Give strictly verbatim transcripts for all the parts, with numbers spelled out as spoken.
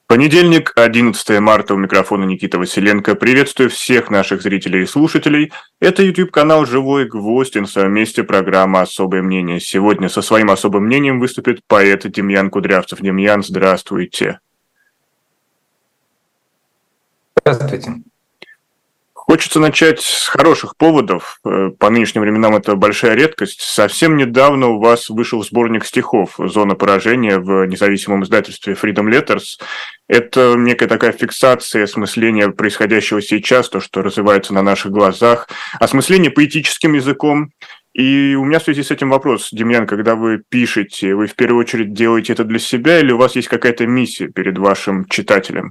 Понедельник, одиннадцатое марта, у микрофона Никита Василенко. Приветствую всех наших зрителей и слушателей. Это YouTube-канал «Живой гвоздь» и на своем месте программа «Особое мнение». Сегодня со своим особым мнением выступит поэт Демьян Кудрявцев. Демьян, здравствуйте. Здравствуйте. Хочется начать с хороших поводов. По нынешним временам это большая редкость. Совсем недавно у вас вышел сборник стихов «Зона поражения» в независимом издательстве Freedom Letters. Это некая такая фиксация осмысления происходящего сейчас, то, что развивается на наших глазах, осмысление поэтическим языком. И у меня в связи с этим вопрос, Демьян, когда вы пишете, вы в первую очередь делаете это для себя или у вас есть какая-то миссия перед вашим читателем?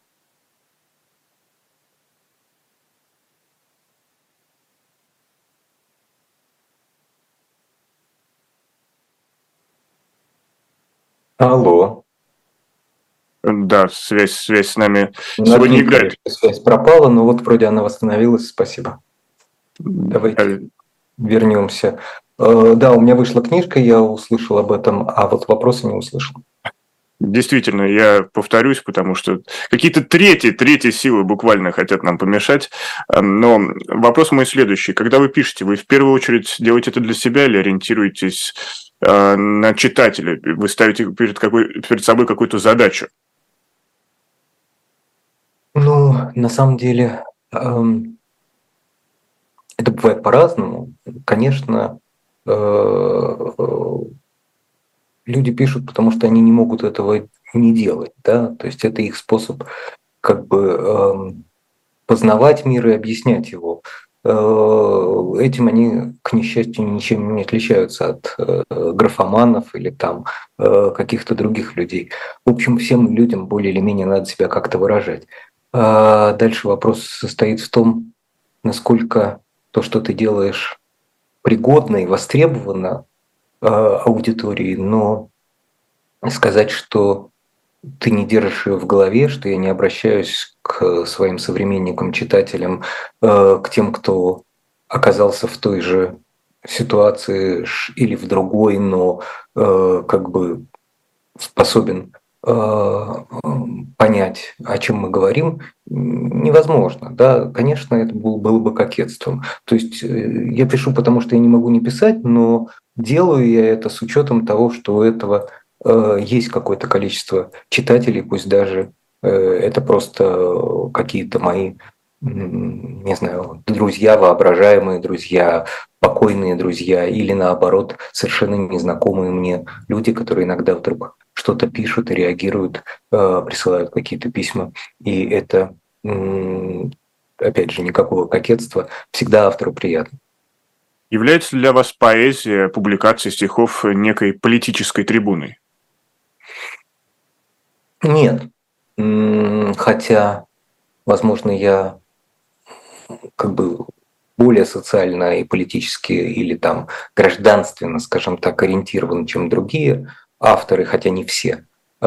Алло. Да, связь, связь с нами На сегодня две играет. связь пропала, но вот вроде она восстановилась, спасибо. Давайте вернемся. Э, Да, у меня вышла книжка, я услышал об этом, а вот вопроса не услышал. Действительно, я повторюсь, потому что какие-то третьи, третьи силы буквально хотят нам помешать. Но вопрос мой следующий. Когда вы пишете, вы в первую очередь делаете это для себя или ориентируетесь э, на читателя? Вы ставите перед, какой, перед собой какую-то задачу? Ну, на самом деле, эм, это бывает по-разному. Конечно, э, э, люди пишут, потому что они не могут этого не делать, да, то есть это их способ как бы эм, познавать мир и объяснять его. Э, Этим они, к несчастью, ничем не отличаются от э, графоманов или там э, каких-то других людей. В общем, всем людям более или менее надо себя как-то выражать. А дальше вопрос состоит в том, насколько то, что ты делаешь, пригодно и востребовано э, аудиторией, но сказать, что ты не держишь ее в голове, что я не обращаюсь к своим современникам, читателям, э, к тем, кто оказался в той же ситуации или в другой, но э, как бы способен э, понять, о чем мы говорим, невозможно. Да? Конечно, это было, было бы кокетством. То есть э, я пишу, потому что я не могу не писать, но делаю я это с учетом того, что у этого э, есть какое-то количество читателей, пусть даже э, это просто какие-то мои, не знаю, друзья, воображаемые друзья, покойные друзья или наоборот совершенно незнакомые мне люди, которые иногда вдруг что-то пишут и реагируют, э, присылают какие-то письма. И это, опять же, никакого кокетства, всегда автору приятно. Является ли для вас поэзия, публикация стихов некой политической трибуной? Нет. Хотя, возможно, я как бы более социально и политически или там гражданственно, скажем так, ориентирован, чем другие авторы, хотя не все.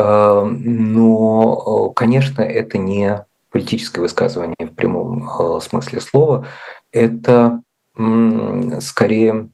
Но, конечно, это не политическое высказывание в прямом смысле слова. Это скорее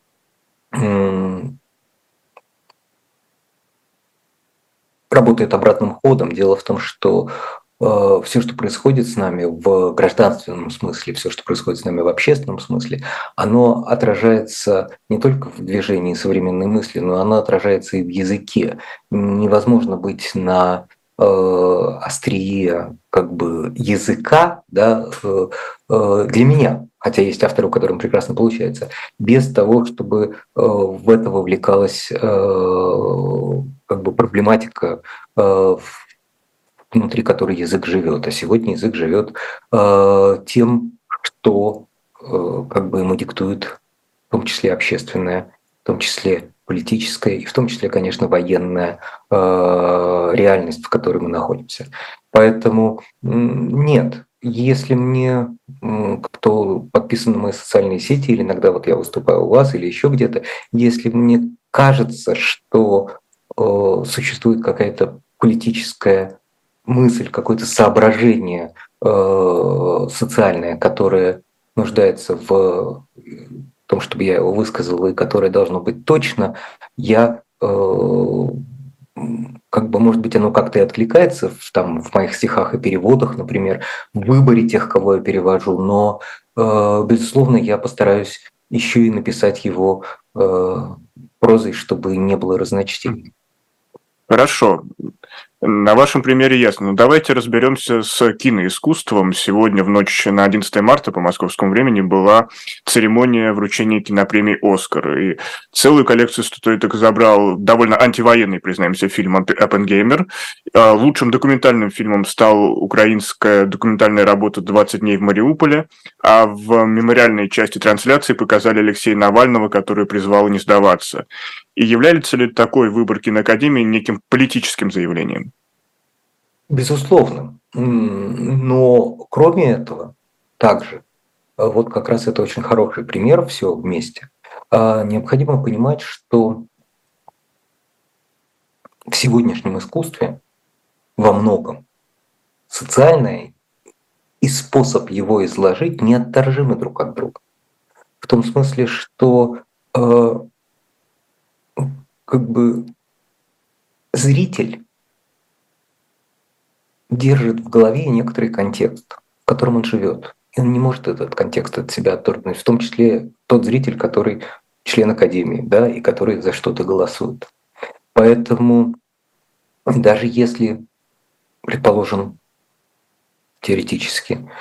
работает обратным ходом. Дело в том, что э, все, что происходит с нами в гражданственном смысле, все, что происходит с нами в общественном смысле, оно отражается не только в движении современной мысли, но оно отражается и в языке. Невозможно быть на э, острие как бы языка, да, э, э, для меня, хотя есть авторы, у которых прекрасно получается, без того, чтобы э, в это вовлекалась э, как бы проблематика, э, внутри которой язык живет. А сегодня язык живет э, тем, что э, как бы ему диктует в том числе общественное, в том числе политическая и в том числе, конечно, военная э, реальность, в которой мы находимся. Поэтому нет, если мне кто подписан на мои социальные сети, или иногда вот я выступаю у вас или еще где-то, если мне кажется, что э, существует какая-то политическая мысль, какое-то соображение э, социальное, которое нуждается в том, чтобы я его высказал, и которое должно быть точно, я э, как бы, может быть, оно как-то и откликается в, там, в моих стихах и переводах, например, в выборе тех, кого я перевожу, но, э, безусловно, я постараюсь еще и написать его э, прозой, чтобы не было разночтений. Хорошо. На вашем примере ясно. Но давайте разберемся с киноискусством. Сегодня в ночь на одиннадцатое марта по московскому времени была церемония вручения кинопремии «Оскар». И целую коллекцию статуэток забрал довольно антивоенный, признаемся, фильм «Оппенгеймер». Лучшим документальным фильмом стал украинская документальная работа «двадцать дней в Мариуполе». А в мемориальной части трансляции показали Алексея Навального, который призвал не сдаваться. И является ли такой выбор киноакадемии неким политическим заявлением? Безусловно. Но кроме этого, также, вот как раз это очень хороший пример, все вместе, необходимо понимать, что в сегодняшнем искусстве во многом социальное и способ его изложить неотторжимы друг от друга. В том смысле, что э, как бы зритель держит в голове некоторый контекст, в котором он живет. И он не может этот контекст от себя отторгнуть, в том числе тот зритель, который член Академии, да, и который за что-то голосует. Поэтому даже если, предположим, теоретически,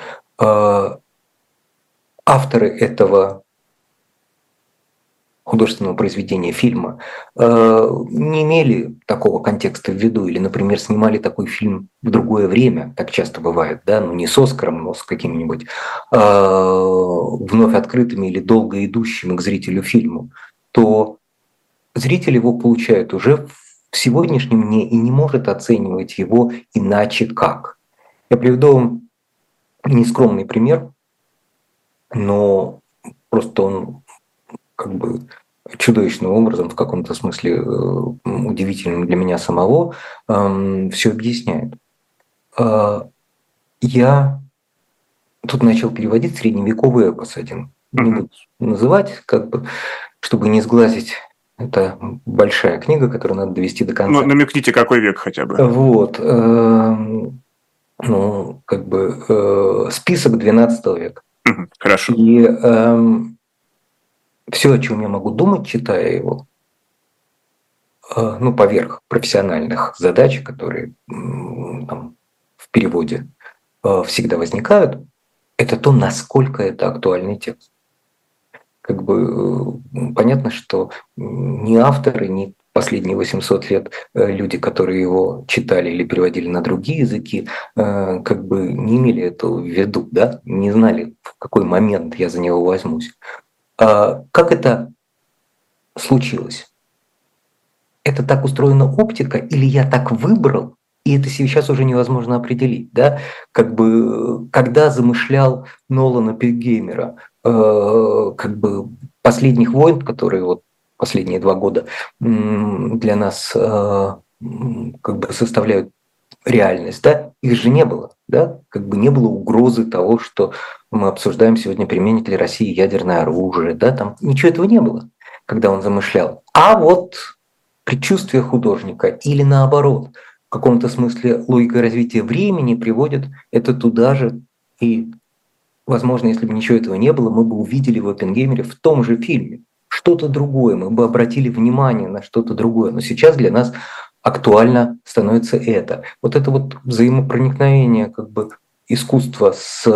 авторы этого художественного произведения, фильма, не имели такого контекста в виду, или, например, снимали такой фильм в другое время, так часто бывает, да, ну не с «Оскаром», но с каким-нибудь вновь открытым или долго идущим к зрителю фильму, то зритель его получает уже в сегодняшнем дне и не может оценивать его иначе как. Я приведу вам нескромный пример, но просто он как бы чудовищным образом, в каком-то смысле удивительным для меня самого, все объясняет. Я тут начал переводить средневековый эпос один. Не буду называть, как бы, чтобы не сглазить. Это большая книга, которую надо довести до конца. Ну, намекните, какой век хотя бы. Вот. Ну, как бы список двенадцатого века. Хорошо. И э, все, о чем я могу думать, читая его, э, ну, поверх профессиональных задач, которые э, там, в переводе э, всегда возникают, это то, насколько это актуальный текст. Как бы э, понятно, что ни авторы, ни последние восемьсот лет э, люди, которые его читали или переводили на другие языки, э, как бы не имели этого в виду, да? Не знали, в какой момент я за него возьмусь. А как это случилось? Это так устроена оптика, или я так выбрал, и это сейчас уже невозможно определить, да? Как бы, когда замышлял Нолан Оппенгеймера, э, как бы «Последних войн», которые вот последние два года для нас э, как бы составляют реальность, да, их же не было, да, как бы не было угрозы того, что мы обсуждаем сегодня, применит ли Россия ядерное оружие, да, там ничего этого не было, когда он замышлял. А вот предчувствие художника или наоборот, в каком-то смысле логика развития времени приводит это туда же, и, возможно, если бы ничего этого не было, мы бы увидели в Оппенгеймере в том же фильме что-то другое, мы бы обратили внимание на что-то другое. Но сейчас для нас актуально становится это. Вот это вот взаимопроникновение как бы искусства с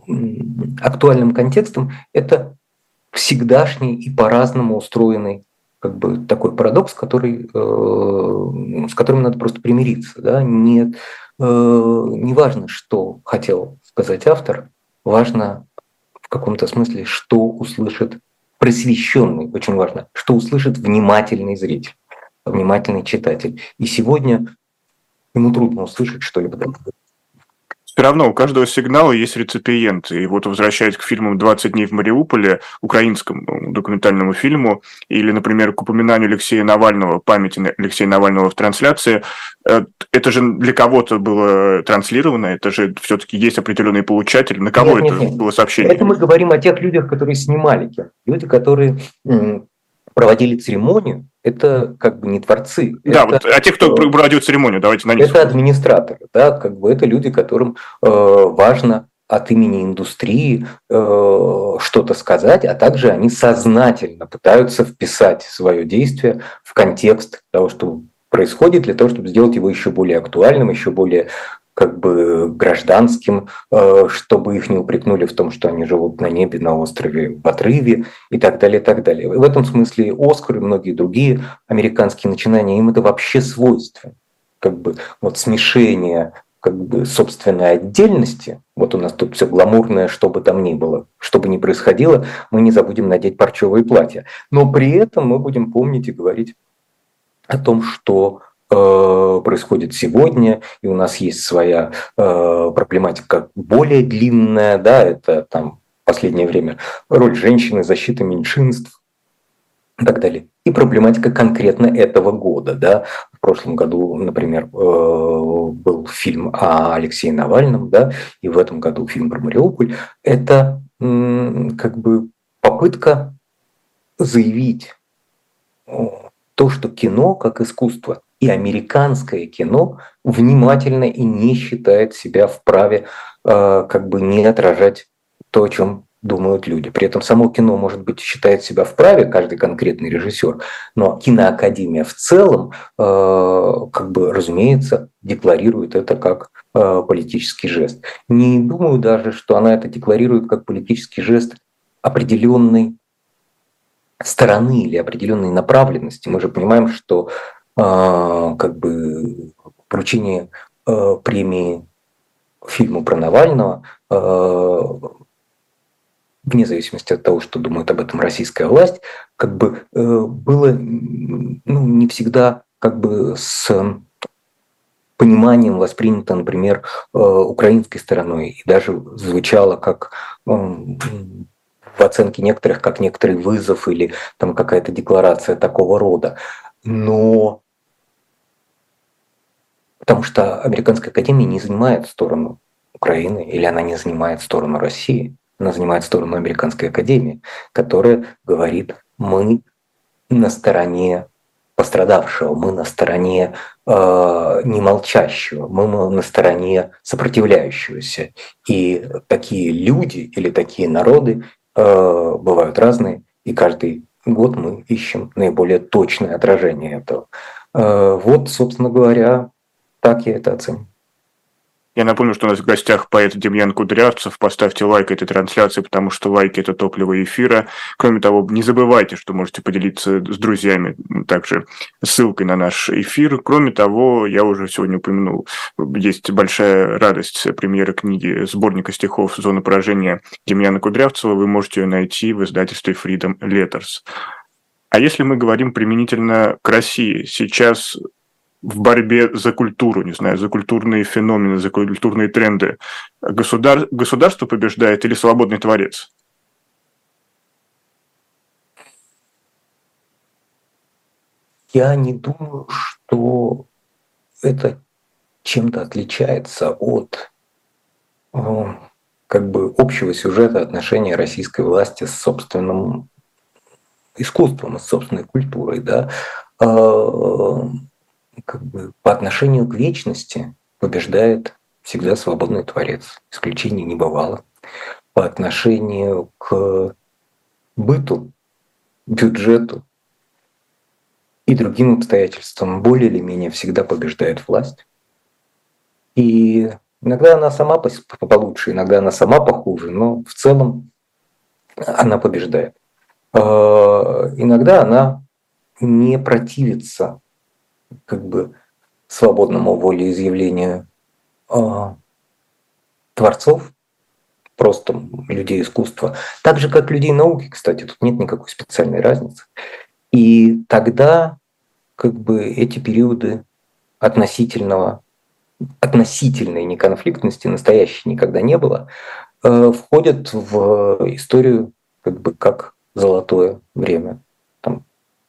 актуальным контекстом – это всегдашний и по-разному устроенный как бы такой парадокс, который, э, с которым надо просто примириться. Да? Не, э, не важно, что хотел сказать автор, важно в каком-то смысле, что услышит просвещенный, очень важно, что услышит внимательный зритель, внимательный читатель. И сегодня ему трудно услышать что-либо такое. Все равно у каждого сигнала есть реципиент. И вот, возвращаясь к фильму «двадцать дней в Мариуполе», украинскому документальному фильму, или, например, к упоминанию Алексея Навального, памяти Алексея Навального в трансляции, это же для кого-то было транслировано, это же все-таки есть определенный получатель. На кого нет, это нет, нет. было сообщение? Это мы говорим о тех людях, которые снимали кино. Люди, которые проводили церемонию, это как бы не творцы. Да, это, вот, а те, кто проводил церемонию, давайте на них. Это администраторы, да, как бы это люди, которым э, важно от имени индустрии э, что-то сказать, а также они сознательно пытаются вписать свое действие в контекст того, что происходит, для того, чтобы сделать его еще более актуальным, еще более как бы гражданским, э, чтобы их не упрекнули в том, что они живут на небе, на острове в отрыве и так далее, и так далее. В этом смысле «Оскар» и многие другие американские начинания, им это вообще свойственно. Как бы вот смешение как бы собственной отдельности, вот у нас тут все гламурное, что бы там ни было, что бы ни происходило, мы не забудем надеть парчевые платья. Но при этом мы будем помнить и говорить о том, что э, происходит сегодня, и у нас есть своя э, проблематика более длинная, да, это там в последнее время роль женщины, защита меньшинств и так далее. И проблематика конкретно этого года. Да. В прошлом году, например, был фильм о Алексее Навальном, да, и в этом году фильм про Мариуполь. Это как бы попытка заявить то, что кино как искусство и американское кино внимательно и не считает себя вправе как бы не отражать то, о чем думают люди. При этом само кино, может быть, считает себя вправе, каждый конкретный режиссер, но киноакадемия в целом, э, как бы, разумеется, декларирует это как э, политический жест. Не думаю даже, что она это декларирует как политический жест определенной стороны или определенной направленности. Мы же понимаем, что э, как бы вручение э, премии фильму про Навального э, вне зависимости от того, что думает об этом российская власть, как бы э, было ну, не всегда как бы с пониманием воспринято, например, э, украинской стороной, и даже звучало как э, в оценке некоторых как некоторый вызов или там какая-то декларация такого рода. Но потому что Американская академия не занимает сторону Украины или она не занимает сторону России. Она занимает сторону Американской академии, которая говорит, мы на стороне пострадавшего, мы на стороне э, немолчащего, мы на стороне сопротивляющегося. И такие люди или такие народы э, бывают разные, и каждый год мы ищем наиболее точное отражение этого. Э, вот, собственно говоря, так я это оцениваю. Я напомню, что у нас в гостях поэт Демьян Кудрявцев. Поставьте лайк этой трансляции, потому что лайки – это топливо эфира. Кроме того, не забывайте, что можете поделиться с друзьями также ссылкой на наш эфир. Кроме того, я уже сегодня упомянул, есть большая радость премьеры книги сборника стихов «Зона поражения» Демьяна Кудрявцева. Вы можете ее найти в издательстве Freedom Letters. А если мы говорим применительно к России, сейчас в борьбе за культуру, не знаю, за культурные феномены, за культурные тренды, государ... государство побеждает или свободный творец? Я не думаю, что это чем-то отличается от как бы общего сюжета отношения российской власти с собственным искусством, с собственной культурой, да. Как бы по отношению к вечности побеждает всегда свободный творец. Исключений не бывало. По отношению к быту, бюджету и другим обстоятельствам более или менее всегда побеждает власть. И иногда она сама получше, иногда она сама похуже, но в целом она побеждает. Иногда она не противится как бы свободному волеизъявлению э, творцов, просто людей искусства, так же, как людей науки, кстати, тут нет никакой специальной разницы. И тогда как бы эти периоды относительного, относительной неконфликтности, настоящей никогда не было, э, входят в историю как бы как золотое время. Там,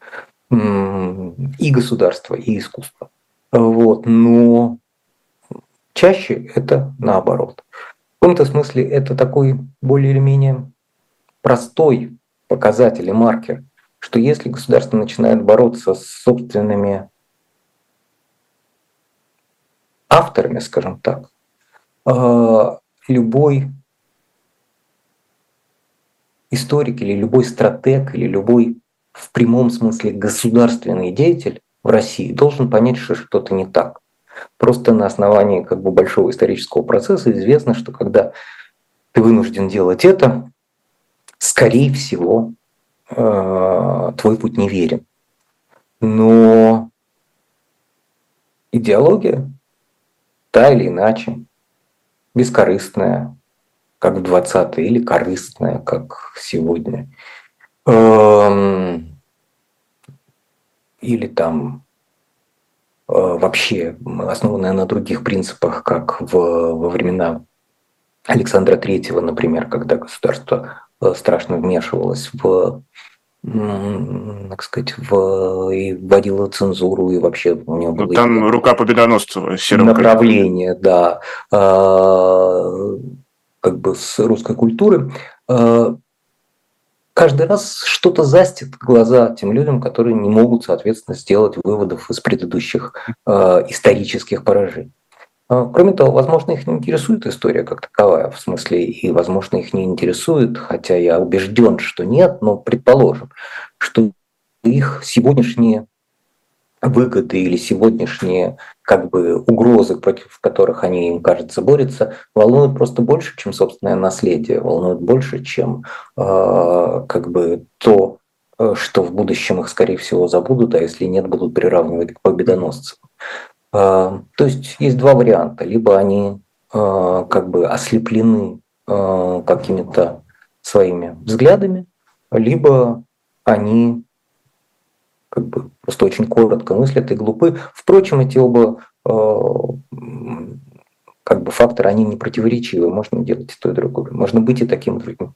и государство, и искусство. Вот. Но чаще это наоборот. В каком-то смысле это такой более или менее простой показатель и маркер что если государство начинает бороться с собственными авторами, скажем так, любой историк или любой стратег или любой в прямом смысле государственный деятель в России должен понять, что что-то не так. Просто на основании как бы большого исторического процесса известно, что когда ты вынужден делать это, скорее всего, твой путь неверен. Но идеология, та или иначе, бескорыстная, как в двадцатые, или корыстная, как сегодня, или там вообще основанная на других принципах, как в, во времена Александра Третьего, например, когда государство страшно вмешивалось в, так сказать, в, и вводило цензуру, и вообще у него было... Ну, там рука победоносца. Направление, да, как бы с русской культуры. Каждый раз что-то застит глаза тем людям, которые не могут, соответственно, сделать выводов из предыдущих э, исторических поражений. Кроме того, возможно, их не интересует история как таковая, в смысле, и, возможно, их не интересует, хотя я убежден, что нет, но предположим, что их сегодняшние выгоды или сегодняшние как бы угрозы, против которых они, им кажется, борются, волнуют просто больше, чем собственное наследие, волнуют больше, чем э, как бы то, что в будущем их, скорее всего, забудут, а если нет, будут приравнивать к победоносцам. Э, то есть есть два варианта. Либо они э, как бы ослеплены э, какими-то своими взглядами, либо они как бы просто очень коротко мыслят и глупы. Впрочем, эти оба э, как бы факторы, они не противоречивы. Можно делать и то, и другое. Можно быть и таким, и другим.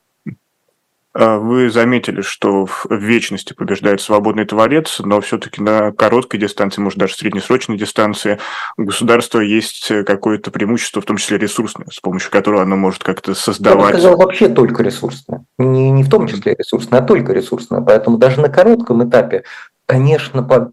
Вы заметили, что в вечности побеждает свободный творец, но все-таки на короткой дистанции, может даже среднесрочной дистанции, у государства есть какое-то преимущество, в том числе ресурсное, с помощью которого оно может как-то создавать... Я бы сказал, вообще только ресурсное. Не, не в том числе ресурсное, а только ресурсное. Поэтому даже на коротком этапе, конечно,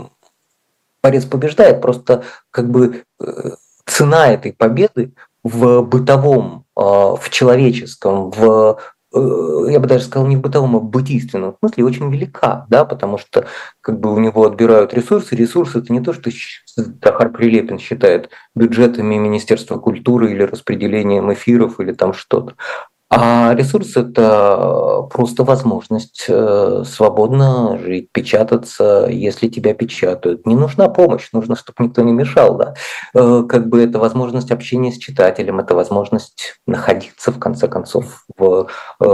творец побеждает, просто как бы цена этой победы в бытовом, в человеческом, в я бы даже сказал, не в бытовом, а в бытийственном смысле очень велика, да, потому что как бы у него отбирают ресурсы. Ресурсы – это не то, что Захар Прилепин считает бюджетами Министерства культуры или распределением эфиров или там что-то. А ресурс – это просто возможность свободно жить, печататься, если тебя печатают. Не нужна помощь, нужно, чтобы никто не мешал. Да? Как бы это возможность общения с читателем, это возможность находиться, в конце концов, в,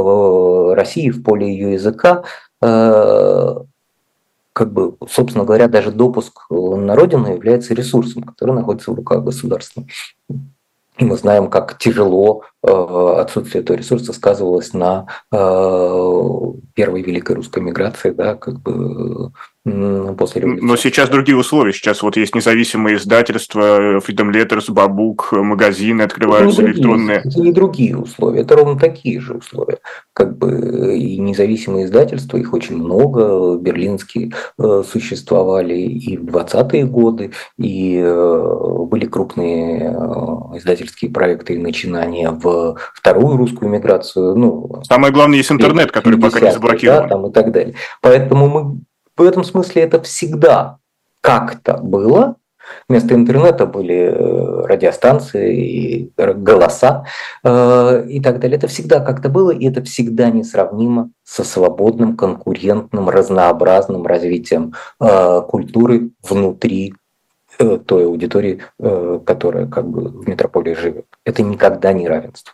в России, в поле ее языка. Как бы, собственно говоря, даже допуск на родину является ресурсом, который находится в руках государства. И мы знаем, как тяжело э, отсутствие этого ресурса сказывалось на э, первой великой русской миграции, да, как бы э, после революции. Но сейчас другие условия. Сейчас вот есть независимые издательства, Freedom Letters, Бабук, магазины открываются это электронные. Другие, это не другие условия, это ровно такие же условия. Как бы и независимые издательства, их очень много, берлинские э, существовали и в двадцатые годы, и э, были крупные э, издательские проекты и начинания в вторую русскую миграцию. Ну, самое главное, есть интернет, который пока не заблокирован. Да, там и так далее. Поэтому мы в этом смысле это всегда как-то было. Вместо интернета были радиостанции, голоса и так далее. Это всегда как-то было, и это всегда несравнимо со свободным, конкурентным, разнообразным развитием культуры внутри той аудитории, которая как бы в метрополии живет. Это никогда не равенство.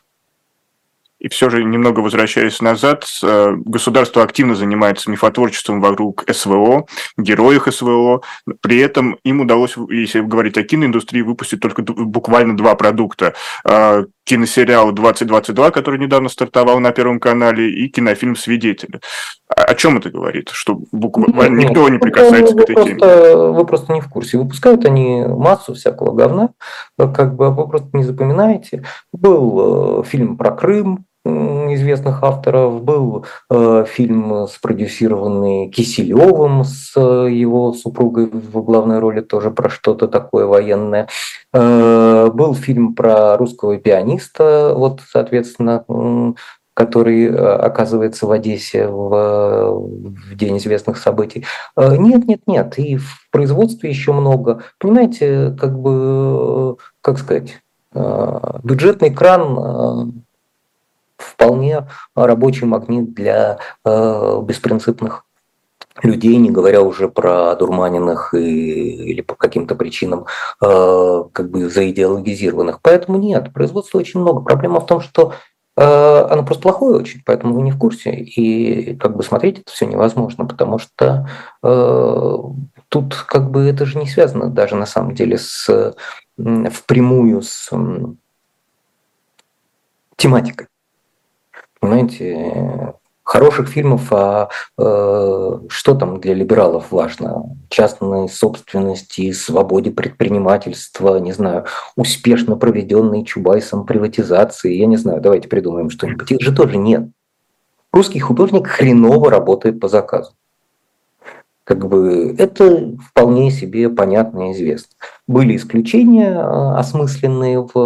И все же, немного возвращаясь назад, государство активно занимается мифотворчеством вокруг СВО, героях СВО. При этом им удалось, если говорить о киноиндустрии, выпустить только буквально два продукта. Киносериал двадцать двадцать два, который недавно стартовал на Первом канале, и кинофильм «Свидетели». О чем это говорит? Что буквально нет, никто нет, не прикасается вы к этой просто, теме? Вы просто не в курсе. Выпускают они массу всякого говна, как бы вы просто не запоминаете. Был фильм про Крым, известных авторов. Был э, фильм, спродюсированный Киселевым с э, его супругой в главной роли, тоже про что-то такое военное. Э, был фильм про русского пианиста, вот, соответственно, который оказывается в Одессе в, в день известных событий. Нет, нет, нет. И в производстве еще много. Понимаете, как бы, как сказать, бюджетный кран вполне рабочий магнит для беспринципных людей, не говоря уже про одурманенных и, или по каким-то причинам э, как бы заидеологизированных. Поэтому нет, производства очень много. Проблема в том, что э, оно просто плохое очень, поэтому вы не в курсе. И как бы смотреть это все невозможно, потому что э, тут как бы это же не связано даже на самом деле с, впрямую с тематикой. Понимаете, хороших фильмов, а э, что там для либералов важно? Частной собственности, свободе предпринимательства, не знаю, успешно проведенной Чубайсом приватизации, я не знаю, давайте придумаем что-нибудь. Их же тоже нет. Русский художник хреново работает по заказу. Как бы это вполне себе понятно и известно. Были исключения осмысленные в,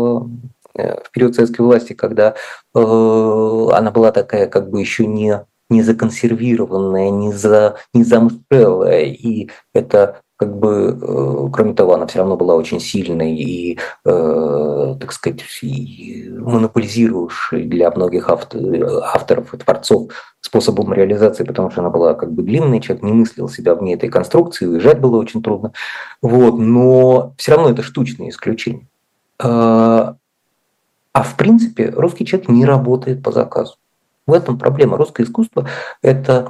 в период советской власти, когда э, она была такая как бы еще не, не законсервированная, не, за, не замшелая, и это как бы, э, кроме того, она все равно была очень сильной и, э, так сказать, и монополизирующей для многих автор, авторов и творцов способом реализации, потому что она была как бы длинной, человек не мыслил себя вне этой конструкции, уезжать было очень трудно. Вот, но все равно это штучное исключение. А в принципе русский человек не работает по заказу. В этом проблема. Русское искусство – это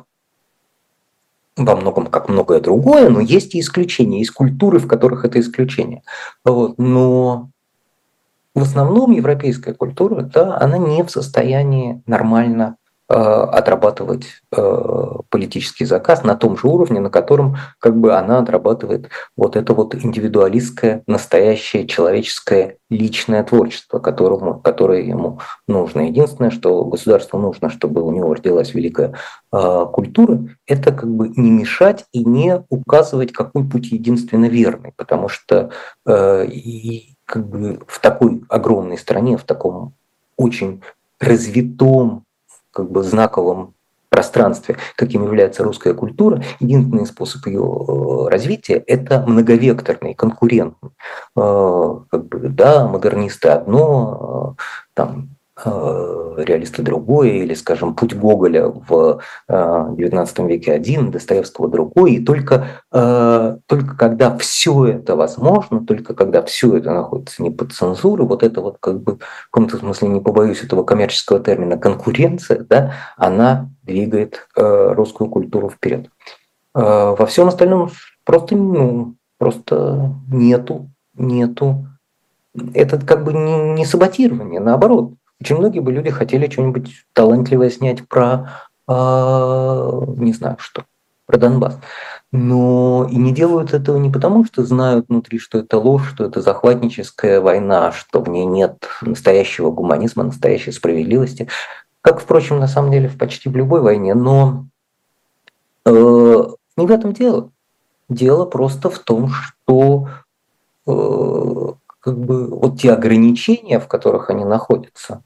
во многом, как многое другое, но есть и исключения, есть культуры, в которых это исключение. Вот. Но в основном европейская культура, да, она не в состоянии нормально э, отрабатывать э, политический заказ на том же уровне, на котором как бы она отрабатывает вот это вот индивидуалистское, настоящее человеческое личное творчество, которому, которое ему нужно. Единственное, что государству нужно, чтобы у него родилась великая э, культура, это как бы не мешать и не указывать, какой путь единственно верный, потому что э, и как бы в такой огромной стране, в таком очень развитом, как бы знаковом пространстве, каким является русская культура, единственный способ ее развития – это многовекторный, конкурентный. Как бы, да, модернисты одно, там, реалисты другое, или, скажем, путь Гоголя в девятнадцатом веке один, Достоевского другой, и только, только когда все это возможно, только когда все это находится не под цензурой, вот это вот как бы в каком-то смысле, не побоюсь этого коммерческого термина, конкуренция, да, она двигает русскую культуру вперед. Во всем остальном просто, ну, просто нету, нету. Это как бы не, не саботирование, наоборот. Очень многие бы люди хотели что-нибудь талантливое снять про, э, не знаю что, про Донбасс. Но и не делают этого не потому, что знают внутри, что это ложь, что это захватническая война, что в ней нет настоящего гуманизма, настоящей справедливости. Как, впрочем, на самом деле, в почти в любой войне. Но э, не в этом дело. Дело просто в том, что э, как бы вот те ограничения, в которых они находятся,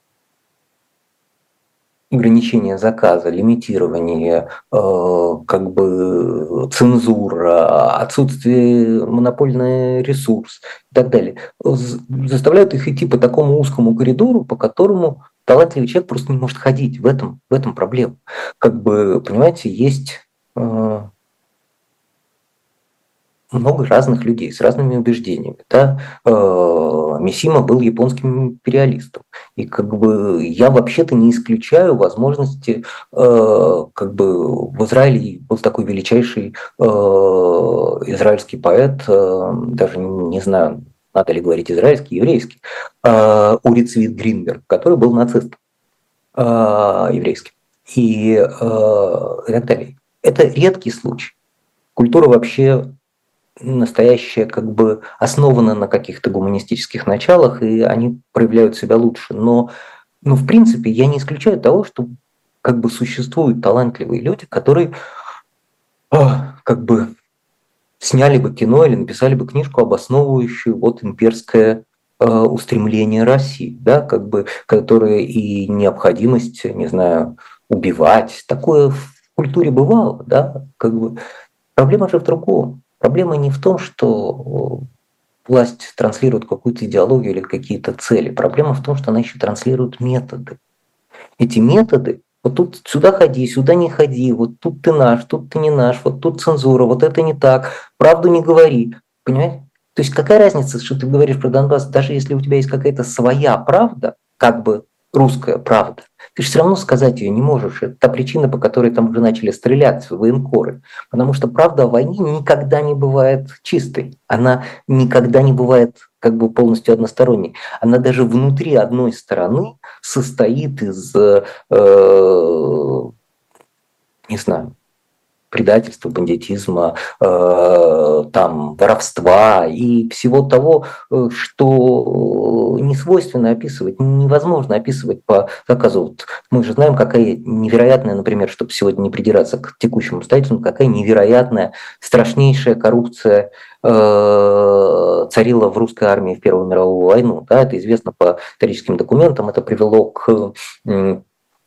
ограничения заказа, лимитирование, э, как бы цензура, отсутствие монопольный ресурс и так далее, заставляют их идти по такому узкому коридору, по которому талантливый человек просто не может ходить. В этом, в этом проблема. Как бы, понимаете, есть э, много разных людей с разными убеждениями. Да? Мисима был японским империалистом. И как бы я вообще-то не исключаю возможности, как бы в Израиле был такой величайший израильский поэт, даже не знаю, надо ли говорить израильский, еврейский, Ури Цвит Гринберг, который был нацистом еврейским. И, и так далее. Это редкий случай. Культура вообще настоящая как бы основана на каких-то гуманистических началах, и они проявляют себя лучше. Но Но, в принципе, я не исключаю того, что как бы существуют талантливые люди, которые а, как бы сняли бы кино или написали бы книжку, обосновывающую вот имперское э, устремление России, да, как бы, которое и необходимость, не знаю, убивать. Такое в культуре бывало, да, как бы. Проблема же в другом. Проблема не в том, что власть транслирует какую-то идеологию или какие-то цели. Проблема в том, что она еще транслирует методы. Эти методы, вот тут сюда ходи, сюда не ходи, вот тут ты наш, тут ты не наш, вот тут цензура, вот это не так, правду не говори. Понимаете? То есть какая разница, что ты говоришь про Донбасс, даже если у тебя есть какая-то своя правда, как бы русская правда, ты же все равно сказать ее не можешь. Это та причина, по которой там уже начали стрелять военкоры. Потому что правда о войне никогда не бывает чистой. Она никогда не бывает как бы полностью односторонней. Она даже внутри одной стороны состоит из, э, не знаю, предательства, бандитизма, э, там, воровства и всего того, что не свойственно описывать, невозможно описывать по заказу. Вот мы же знаем, какая невероятная, например, чтобы сегодня не придираться к текущим обстоятельствам, какая невероятная, страшнейшая коррупция э, царила в русской армии в Первую мировую войну. Да, это известно по историческим документам, это привело к э,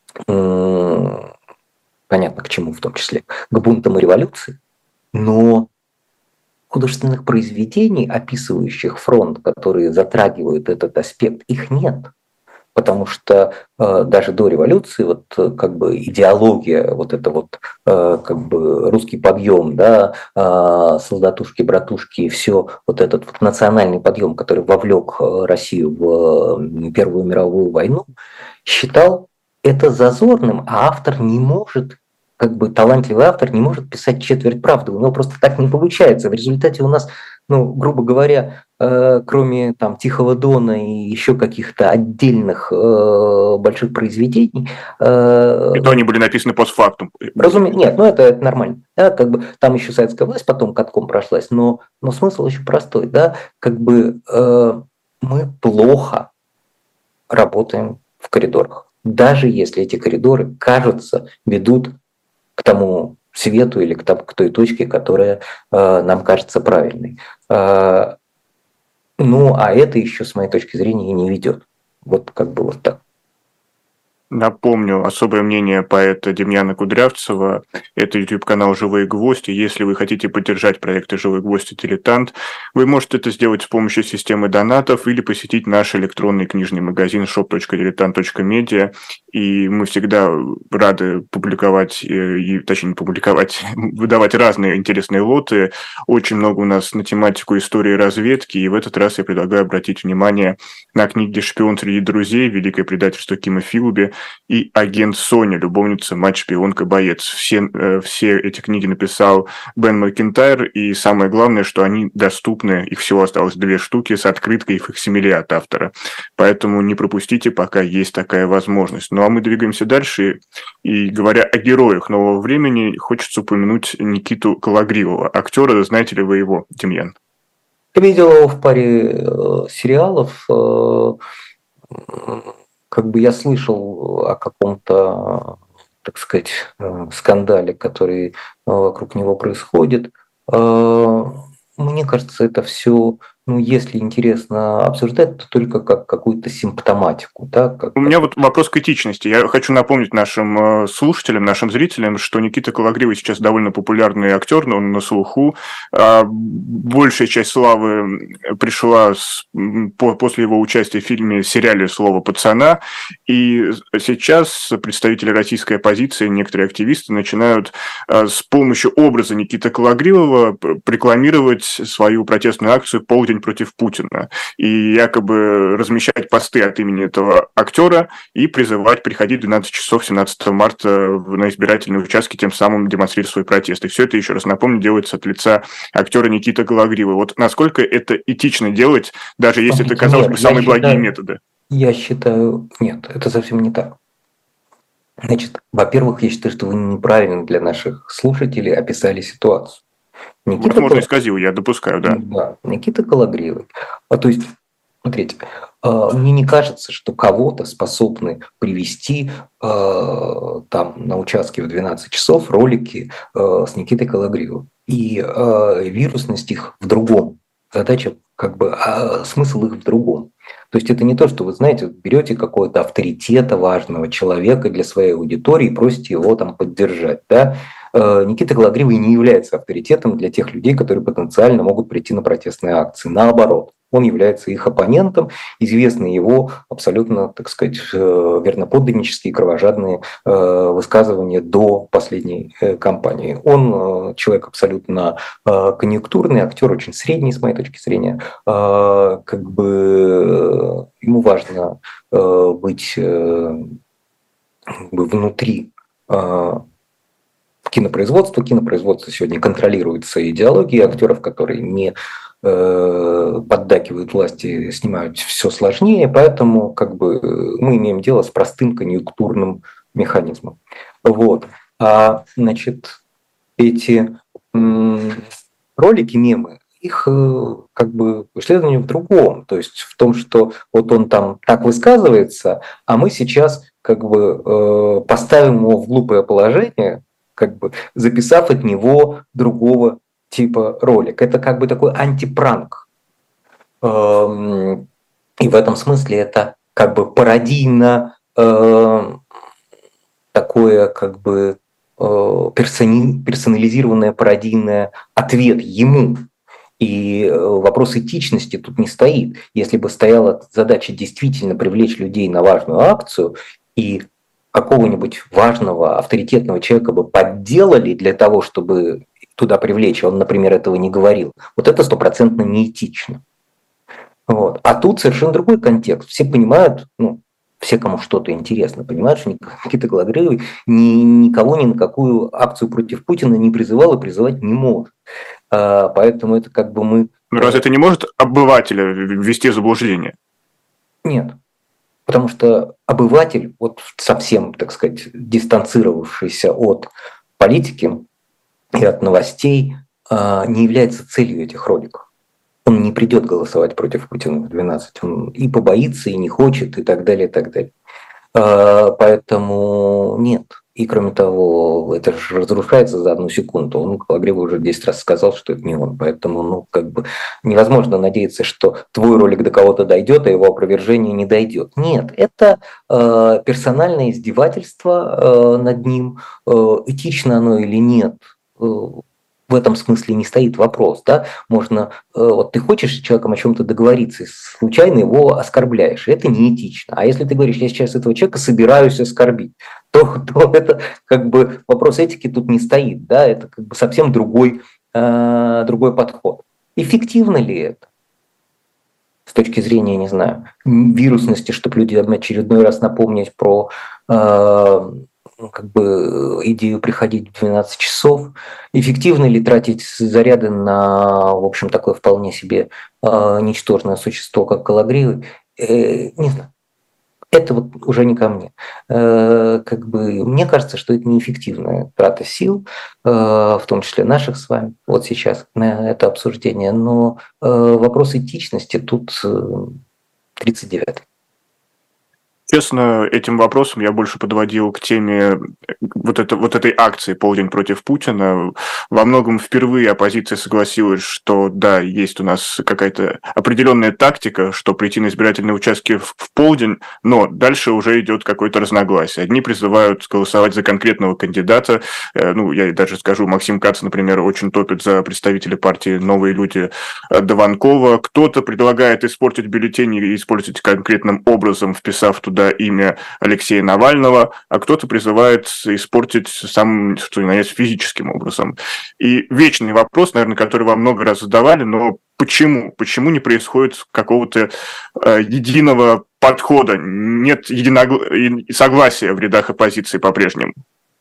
э, понятно к чему в том числе, к бунтам и революции, но художественных произведений, описывающих фронт, которые затрагивают этот аспект, их нет. Потому что э, даже до революции вот э, как бы идеология, вот это вот э, как бы русский подъем, да, э, солдатушки, братушки, и все вот этот вот национальный подъем, который вовлек Россию в э, Первую мировую войну, считал это зазорным, а автор не может, как бы талантливый автор не может писать четверть правды, у него просто так не получается. В результате у нас, ну, грубо говоря, э, кроме там Тихого Дона и еще каких-то отдельных э, больших произведений. Э, и то они были написаны постфактум. Разумеется, нет, ну это, это нормально. Да, как бы там еще советская власть потом катком прошлась, но, но смысл очень простой, да, как бы э, мы плохо работаем в коридорах. Даже если эти коридоры, кажется, ведут к тому свету или к, тому, к той точке, которая э, нам кажется правильной. Э, ну, а это еще, с моей точки зрения, и не ведет. Вот как бы вот так. Напомню, особое мнение поэта Демьяна Кудрявцева – это YouTube-канал «Живые гвозди». Если вы хотите поддержать проекты «Живые гвозди» «Дилетант», вы можете это сделать с помощью системы донатов или посетить наш электронный книжный магазин шоп точка дилетант точка медиа. И мы всегда рады публиковать, и, точнее не публиковать, выдавать разные интересные лоты. Очень много у нас на тематику истории разведки, и в этот раз я предлагаю обратить внимание на книги «Шпион среди друзей», «Великое предательство Кима Филуби» и «Агент Соня. Любовница, мать, шпионка, боец». Все, э, все эти книги написал Бен Макентайр, и самое главное, что они доступны, их всего осталось две штуки, с открыткой и факсимиле от автора. Поэтому не пропустите, пока есть такая возможность. Ну а мы двигаемся дальше, и говоря о героях нового времени, хочется упомянуть Никиту Кологривова, актера, знаете ли вы его, Демьян? Я видел его в паре э, сериалов. Э, как бы я слышал о каком-то, так сказать, э, скандале, который э, вокруг него происходит. Э, мне кажется, это все, ну, если интересно обсуждать, то только как какую-то симптоматику. Да, как... У меня вот вопрос к этичности. Я хочу напомнить нашим слушателям, нашим зрителям, что Никита Кологривый сейчас довольно популярный актер, но он на слуху. Большая часть славы пришла с, по, после его участия в фильме, сериале «Слово пацана». И сейчас представители российской оппозиции, некоторые активисты начинают с помощью образа Никиты Кологривого рекламировать свою протестную акцию «Полдень против Путина». И якобы размещать посты от имени этого актера и призывать приходить в двенадцать часов семнадцатого марта на избирательные участки, тем самым демонстрируя свой протест. И все это, еще раз напомню, делается от лица актера Никиты Кологривого. Вот насколько это этично делать, даже если это, казалось бы, самые считаю, благие методы? Я считаю, нет, это совсем не так. Значит, во-первых, я считаю, что вы неправильно для наших слушателей описали ситуацию. Никита Возможно, Кол... исказил, я допускаю, да. Да, Никита Кологривый. А то есть, смотрите, Мне не кажется, что кого-то способны привести э, там на участке в двенадцать часов ролики э, с Никитой Кологривым. И э, вирусность их в другом. Задача, как бы, а смысл их в другом. То есть это не то, что вы, знаете, берете какого-то авторитета важного человека для своей аудитории и просите его там поддержать. Да? Никита Кологривый не является авторитетом для тех людей, которые потенциально могут прийти на протестные акции. Наоборот, он является их оппонентом, известны его абсолютно, так сказать, верноподданнические, кровожадные высказывания до последней кампании. Он человек абсолютно конъюнктурный, актер очень средний, с моей точки зрения. Как бы ему важно быть внутри кинопроизводства. Кинопроизводство сегодня контролируется идеологией актеров, которые не поддакивают власти, снимают все сложнее, поэтому как бы мы имеем дело с простым конъюнктурным механизмом. Вот. А, значит, эти м, ролики, мемы, их как бы исследование в другом, то есть в том, что вот он там так высказывается, а мы сейчас как бы э, поставим его в глупое положение, как бы записав от него другого типа ролик. Это как бы такой антипранк. И в этом смысле это как бы пародийно такое как бы персонализированное пародийный ответ ему. И вопрос этичности тут не стоит. Если бы стояла задача действительно привлечь людей на важную акцию и какого-нибудь важного, авторитетного человека бы подделали для того, чтобы туда привлечь, он, например, этого не говорил. Вот это стопроцентно неэтично. Вот. А тут совершенно другой контекст. Все понимают, ну, все, кому что-то интересно, понимают, что Никита Кологривый ни, никого ни на какую акцию против Путина не призывал и призывать не может. А, поэтому это как бы мы... Но разве это не может обывателя ввести в заблуждение? Нет. Потому что обыватель, вот совсем, так сказать, дистанцировавшийся от политики и от новостей, не является целью этих роликов. Он не придет голосовать против Путина в двенадцать. Он и побоится, и не хочет, и так далее, и так далее. Поэтому нет. И кроме того, это же разрушается за одну секунду. Он, Кологривый, уже десять раз сказал, что это не он. Поэтому, ну, как бы невозможно надеяться, что твой ролик до кого-то дойдет, а его опровержение не дойдет. Нет, это э, персональное издевательство э, над ним. Э, этично оно или нет, э, в этом смысле не стоит вопрос. Да? Можно, э, вот ты хочешь с человеком о чем-то договориться, и случайно его оскорбляешь. И это неэтично. А если ты говоришь, я сейчас этого человека собираюсь оскорбить, то, то это как бы вопрос этики тут не стоит. Да? Это как бы совсем другой, э, другой подход. Эффективно ли это? С точки зрения, не знаю, вирусности, чтобы людям очередной раз напомнить про э, как бы идею приходить в двенадцать часов. Эффективно ли тратить заряды на, в общем, такое вполне себе э, ничтожное существо, как Кологривый? Э, не знаю. Это вот уже не ко мне. Э, как бы, мне кажется, что это неэффективная трата сил, э, в том числе наших с вами, вот сейчас, на это обсуждение. Но э, вопрос этичности тут э, тридцать девятый. Честно, этим вопросом я больше подводил к теме вот, это, вот этой акции «Полдень против Путина». Во многом впервые оппозиция согласилась, что да, есть у нас какая-то определенная тактика, что прийти на избирательные участки в, в полдень, но дальше уже идет какое-то разногласие. Одни призывают голосовать за конкретного кандидата. Ну, я даже скажу, Максим Кац, например, очень топит за представителя партии «Новые люди» Дованкова. Кто-то предлагает испортить бюллетени и использовать конкретным образом, вписав туда имя Алексея Навального, а кто-то призывает испортить сам, что ни на есть, физическим образом. И вечный вопрос, наверное, который вам много раз задавали, но почему? Почему не происходит какого-то э, единого подхода? Нет единогла... согласия в рядах оппозиции по-прежнему?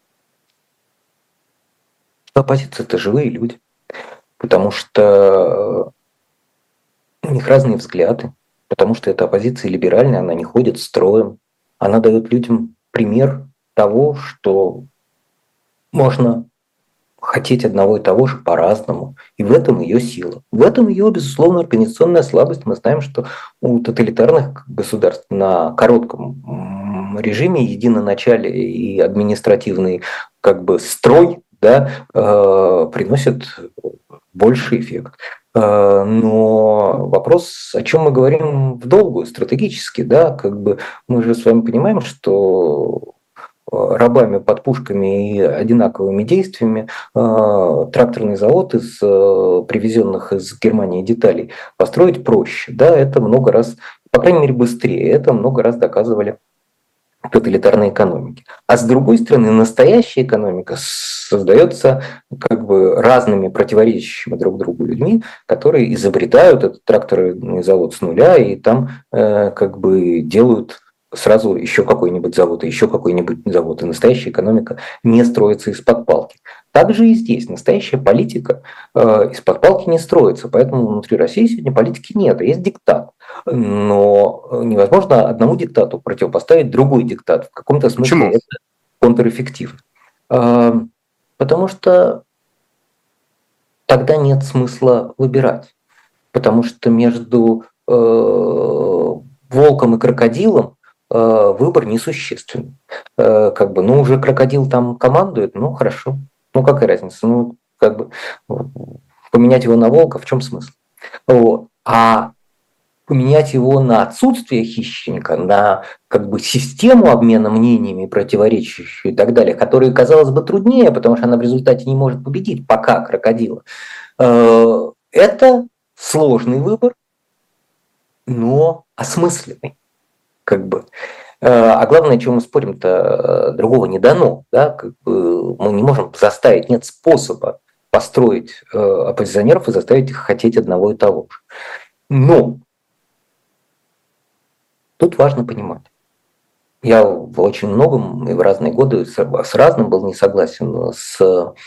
Оппозиция – это живые люди, потому что у них разные взгляды. Потому что эта оппозиция либеральная, она не ходит строем. Она дает людям пример того, что можно хотеть одного и того же по-разному. И в этом ее сила. В этом ее, безусловно, организационная слабость. Мы знаем, что у тоталитарных государств на коротком режиме единоначалие и административный как бы строй, да, э, приносят больший эффект. Э, но вопрос, о чем мы говорим в долгую, стратегически, да, как бы мы же с вами понимаем, что рабами под пушками и одинаковыми действиями э, тракторный завод из э, привезенных из Германии деталей построить проще. Да, это много раз, по крайней мере, быстрее. Это много раз доказывали тоталитарной экономики. А с другой стороны, настоящая экономика создается как бы разными противоречащими друг другу людьми, которые изобретают этот тракторный завод с нуля и там э, как бы делают сразу еще какой-нибудь завод, и еще какой-нибудь завод. И настоящая экономика не строится из-под палки. Так же и здесь. Настоящая политика э, из-под палки не строится. Поэтому внутри России сегодня политики нет. Есть диктат. Но невозможно одному диктату противопоставить другой диктат. В каком-то смысле Почему? это контрэффективно. Э, потому что тогда нет смысла выбирать. Потому что между э, волком и крокодилом выбор несущественный. Как бы, ну, уже крокодил там командует, ну, хорошо. Ну, какая разница? Ну, как бы, поменять его на волка, в чем смысл? Вот. А поменять его на отсутствие хищника, на как бы систему обмена мнениями, противоречащую и так далее, которая, казалось бы, труднее, потому что она в результате не может победить пока крокодила. Это сложный выбор, но осмысленный. Как бы. А главное, о чем мы спорим-то, другого не дано. Да? Как бы мы не можем заставить, нет способа построить оппозиционеров и заставить их хотеть одного и того же. Но тут важно понимать. Я в очень многом и в разные годы с разным был не согласен с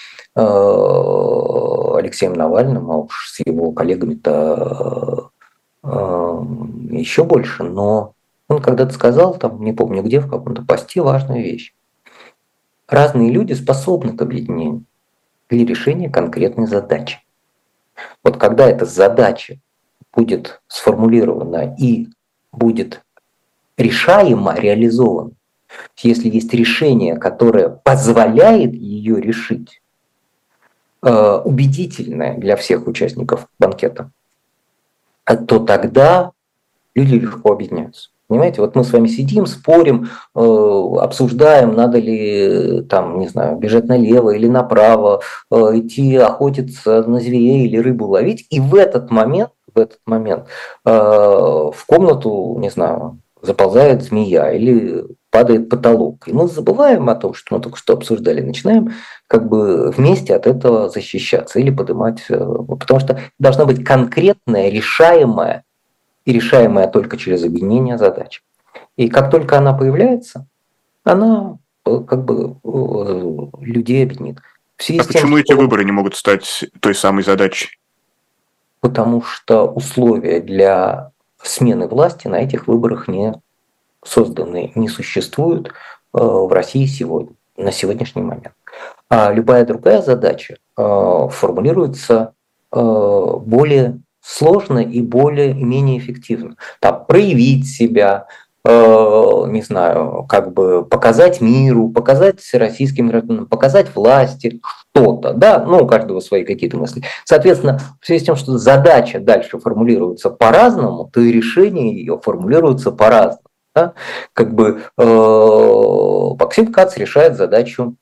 Алексеем Навальным, а уж с его коллегами-то еще больше, но он когда-то сказал, там, не помню где, в каком-то посте важную вещь. Разные люди способны к объединению для решения конкретной задачи. Вот когда эта задача будет сформулирована и будет решаемо реализована, если есть решение, которое позволяет ее решить, убедительное для всех участников банкета, то тогда люди легко объединяются. Понимаете, вот мы с вами сидим, спорим, обсуждаем, надо ли, там, не знаю, бежать налево или направо, идти охотиться на зверей или рыбу ловить. И в этот момент, в этот момент в комнату, не знаю, заползает змея или падает потолок. И мы забываем о том, что мы только что обсуждали, начинаем как бы вместе от этого защищаться или поднимать, потому что должна быть конкретная, решаемая, и решаемая только через объединение задач. И как только она появляется, она как бы людей объединит. В связи А с тем, почему что... эти выборы не могут стать той самой задачей? Потому что условия для смены власти на этих выборах не созданы, не существуют в России сегодня, на сегодняшний момент. А любая другая задача формулируется более сложно и более и менее эффективно. Там, проявить себя, э, не знаю, как бы показать миру, показать российским гражданам, показать власти что-то, да, ну, у каждого свои какие-то мысли. Соответственно, в связи с тем, что задача дальше формулируется по-разному, то и решение ее формулируется по-разному. Да? Как бы э, Максим Кац решает задачу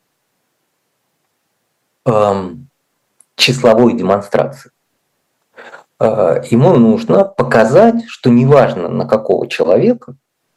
э, числовой демонстрации. Ему нужно показать, что неважно на какого человека,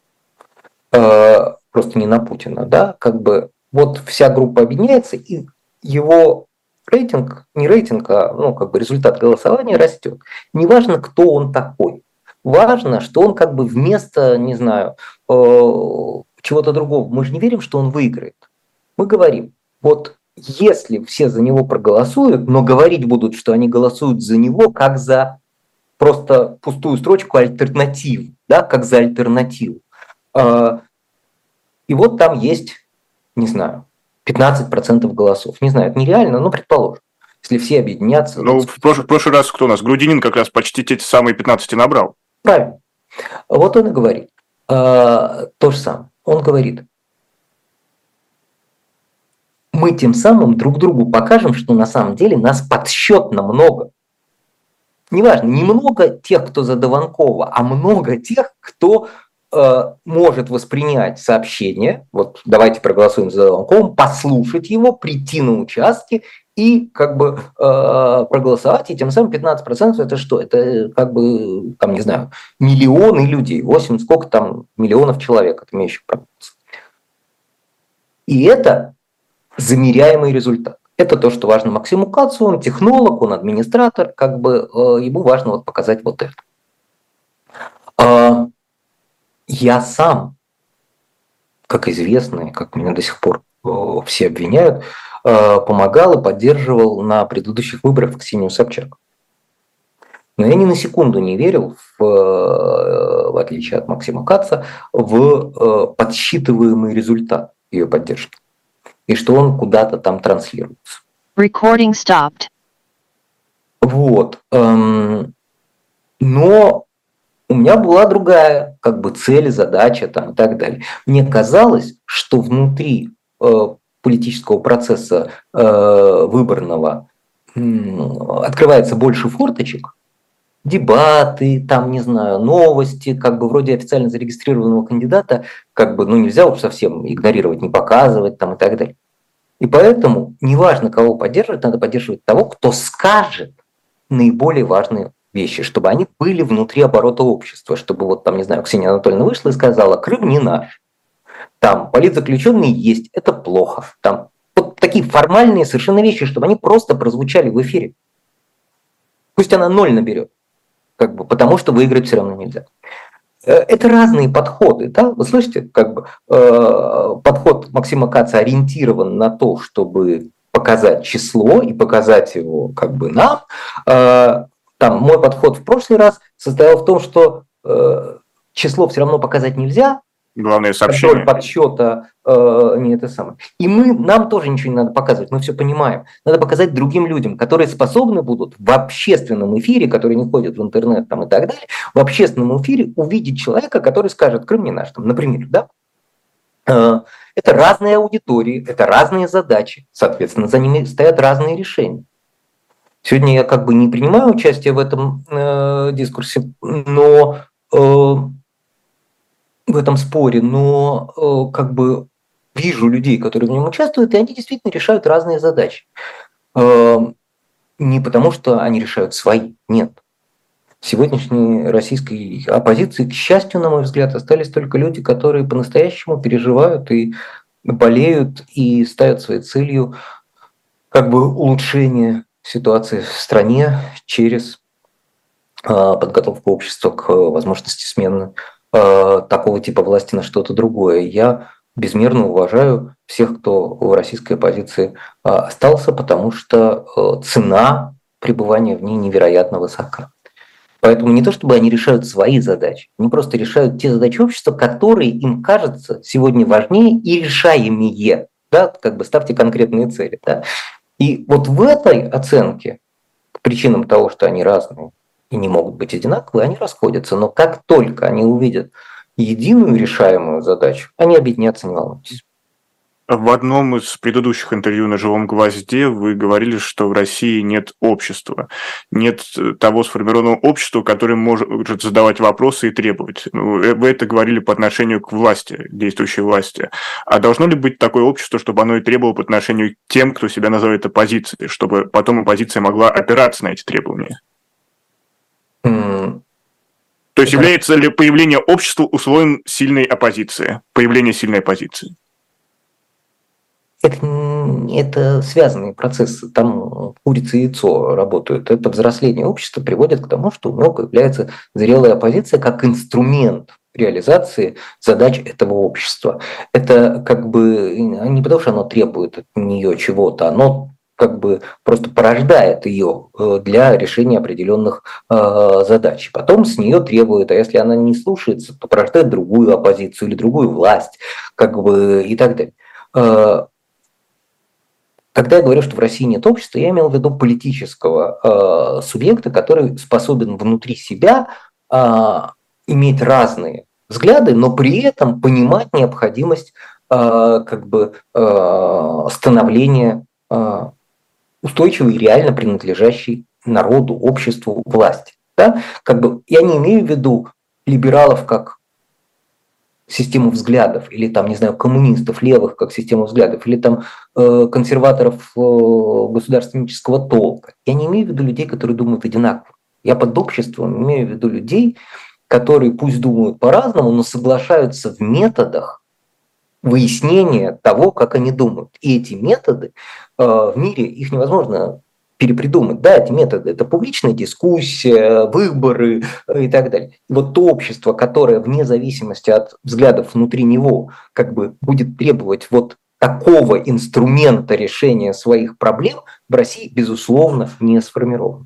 просто не на Путина, да, как бы вот вся группа объединяется, и его рейтинг, не рейтинг, а ну, как бы результат голосования растет. Неважно, кто он такой. Важно, что он как бы вместо, не знаю, чего-то другого. Мы же не верим, что он выиграет. Мы говорим, вот если все за него проголосуют, но говорить будут, что они голосуют за него, как за просто пустую строчку альтернативу, да, как за альтернативу. И вот там есть, не знаю, пятнадцать процентов голосов. Не знаю, это нереально, но предположим. Если все объединятся... Ну, в прошлый, в прошлый раз кто у нас? Грудинин как раз почти те самые пятнадцать набрал. Правильно. Вот он и говорит. А, то же самое. Он говорит, мы тем самым друг другу покажем, что на самом деле нас подсчетно много. Неважно, не много тех, кто за Дованкова, а много тех, кто э, может воспринять сообщение, вот давайте проголосуем за Дованкова, послушать его, прийти на участки и как бы э, проголосовать, и тем самым пятнадцать процентов это что? Это как бы, там, не знаю, миллионы людей, восемь, сколько там миллионов человек, от имеющих право. И это замеряемый результат. Это то, что важно Максиму Кацу, он технолог, он администратор, как бы э, ему важно вот показать вот это. Э, я сам, как известно, как меня до сих пор э, все обвиняют, э, помогал и поддерживал на предыдущих выборах Ксению Собчак. Но я ни на секунду не верил, в, э, в отличие от Максима Каца, в э, подсчитываемый результат ее поддержки. И что он куда-то там транслируется. Recording stopped. Вот. Эм, но у меня была другая как бы цель, задача там, и так далее. Мне казалось, что внутри э, политического процесса э, выборного э, открывается больше форточек, дебаты, там, не знаю, новости, как бы вроде официально зарегистрированного кандидата, как бы, ну, нельзя уж совсем игнорировать, не показывать там и так далее. И поэтому неважно, кого поддерживать, надо поддерживать того, кто скажет наиболее важные вещи, чтобы они были внутри оборота общества, чтобы вот там, не знаю, Ксения Анатольевна вышла и сказала, Крым не наш, там политзаключенные есть, это плохо, там вот такие формальные совершенно вещи, чтобы они просто прозвучали в эфире. Пусть она ноль наберет, как бы, потому что выиграть все равно нельзя. Это разные подходы, да? Вы слышите, как бы э, подход Максима Каца ориентирован на то, чтобы показать число и показать его как бы нам. Э, там мой подход в прошлый раз состоял в том, что э, число все равно показать нельзя. Главное сообщение. Подсчета э, не это самое. И мы, нам тоже ничего не надо показывать, мы все понимаем. Надо показать другим людям, которые способны будут в общественном эфире, которые не ходят в интернет там, и так далее, в общественном эфире увидеть человека, который скажет, Крым не наш, там, например. Да? Э, это разные аудитории, это разные задачи, соответственно, за ними стоят разные решения. Сегодня я как бы не принимаю участие в этом э, дискурсе, но... Э, в этом споре, но э, как бы вижу людей, которые в нем участвуют, и они действительно решают разные задачи. Э, не потому, что они решают свои, нет. В сегодняшней российской оппозиции, к счастью, на мой взгляд, остались только люди, которые по-настоящему переживают и болеют, и ставят своей целью как бы улучшение ситуации в стране через э, подготовку общества к возможности смены такого типа власти на что-то другое. Я безмерно уважаю всех, кто в российской оппозиции остался, потому что цена пребывания в ней невероятно высока. Поэтому не то, чтобы они решают свои задачи, они просто решают те задачи общества, которые им кажутся сегодня важнее и решаемые. Да? Как бы ставьте конкретные цели. Да? И вот в этой оценке, к причинам того, что они разные, и не могут быть одинаковые, они расходятся. Но как только они увидят единую решаемую задачу, они объединятся, не волнуйтесь. В одном из предыдущих интервью на «Живом гвозде» вы говорили, что в России нет общества, нет того сформированного общества, которое может задавать вопросы и требовать. Вы это говорили по отношению к власти, действующей власти. А должно ли быть такое общество, чтобы оно и требовало по отношению к тем, кто себя называет оппозицией, чтобы потом оппозиция могла опираться на эти требования? Mm. То есть является ли появление общества условием сильной оппозиции, появление сильной оппозиции? Это, это связанные процессы, там курица и яйцо работают. Это взросление общества приводит к тому, что у него появляется зрелая оппозиция как инструмент реализации задач этого общества. Это как бы не потому, что оно требует от нее чего-то, оно как бы просто порождает ее для решения определенных э, задач. Потом с нее требует, а если она не слушается, то порождает другую оппозицию или другую власть, как бы и так далее. Э, когда я говорю, что в России нет общества, я имел в виду политического э, субъекта, который способен внутри себя э, иметь разные взгляды, но при этом понимать необходимость э, как бы э, становления э, устойчивой и реально принадлежащей народу, обществу, власти. Да? Как бы я не имею в виду либералов как систему взглядов, или там, не знаю, коммунистов, левых как систему взглядов, или там э, консерваторов э, государственнического толка. Я не имею в виду людей, которые думают одинаково. Я под обществом имею в виду людей, которые пусть думают по-разному, но соглашаются в методах выяснения того, как они думают. И эти методы э, в мире, их невозможно перепридумать. Да, эти методы – это публичная дискуссия, выборы и так далее. И вот то общество, которое вне зависимости от взглядов внутри него как бы будет требовать вот такого инструмента решения своих проблем, в России, безусловно, не сформировано.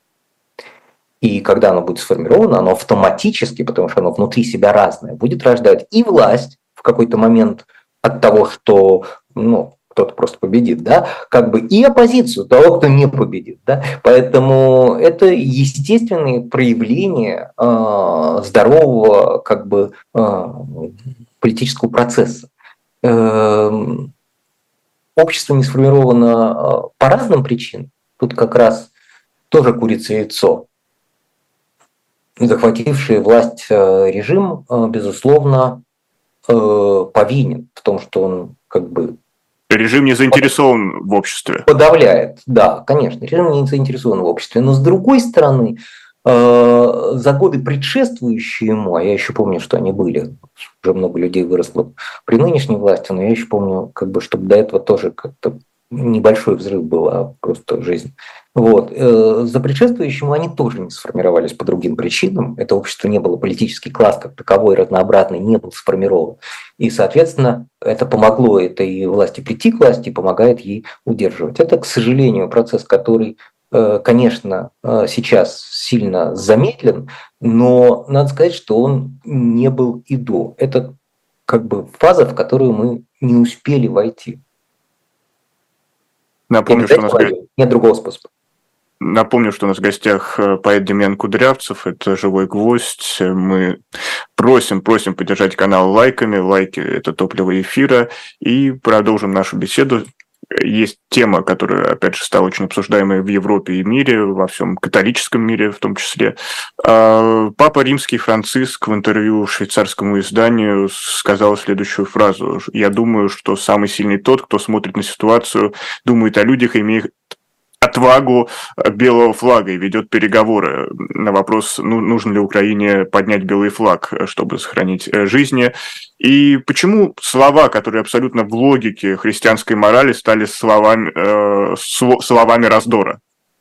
И когда оно будет сформировано, оно автоматически, потому что оно внутри себя разное, будет рождать и власть в какой-то момент от того, что ну, кто-то просто победит, да, как бы и оппозицию того, кто не победит, да. Поэтому это естественные проявления э, здорового как бы э, политического процесса. Э, общество не сформировано по разным причинам. Тут как раз тоже курица и яйцо. Захвативший власть режим, безусловно, повинен в том, что он как бы... Режим не заинтересован в обществе. Подавляет, да, конечно, режим не заинтересован в обществе. Но с другой стороны, за годы предшествующие ему, а я еще помню, что они были, уже много людей выросло при нынешней власти, но я еще помню, как бы, чтобы до этого тоже как-то небольшой взрыв был, а просто жизнь. Вот. За предшествующим они тоже не сформировались по другим причинам. Это общество не было, политический класс как таковой, разнообразный, не был сформирован. И, соответственно, это помогло этой власти прийти к власти и помогает ей удерживать. Это, к сожалению, процесс, который, конечно, сейчас сильно замедлен, но надо сказать, что он не был и до. Это как бы фаза, в которую мы не успели войти. Напомню, что у нас нет другого способа. Напомню, что у нас в гостях поэт Демьян Кудрявцев, это «Живой гвоздь». Мы просим, просим поддержать канал лайками. Лайки – это топливо эфира. И продолжим нашу беседу. Есть тема, которая, опять же, стала очень обсуждаемой в Европе и мире, во всем католическом мире в том числе. Папа Римский Франциск в интервью швейцарскому изданию сказал следующую фразу. «Я думаю, что самый сильный тот, кто смотрит на ситуацию, думает о людях, имеет отвагу белого флага и ведет переговоры на вопрос, ну, нужно ли Украине поднять белый флаг, чтобы сохранить жизни. И почему слова, которые абсолютно в логике христианской морали, стали словами, э, словами раздора?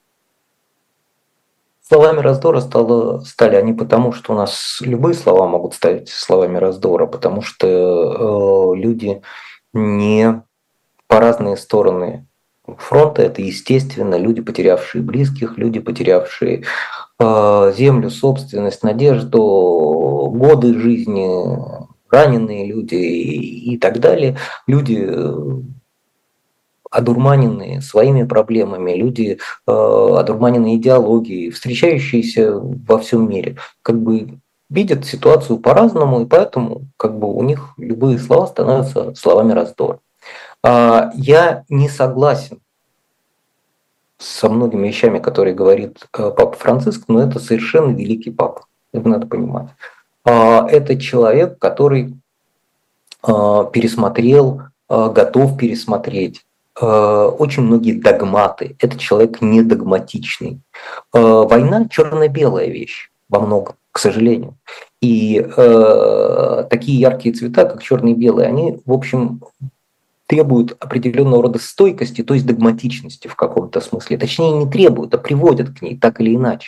Словами раздора стало, стали они потому, что у нас любые слова могут стать словами раздора, потому что э, люди не по разные стороны фронта, это естественно, люди, потерявшие близких, люди, потерявшие э, землю, собственность, надежду, годы жизни, раненые люди и, и так далее, люди э, одурманенные своими проблемами, люди э, одурманенные идеологией, встречающиеся во всем мире, как бы видят ситуацию по-разному, и поэтому как бы у них любые слова становятся словами раздора. Я не согласен со многими вещами, которые говорит папа Франциск, но это совершенно великий папа. Это надо понимать. Это человек, который пересмотрел, готов пересмотреть очень многие догматы. Это человек не догматичный. Война черно-белая вещь во многом, к сожалению. И такие яркие цвета, как черный и белый, они, в общем, требуют определенного рода стойкости, то есть догматичности в каком-то смысле. Точнее, не требуют, а приводят к ней так или иначе.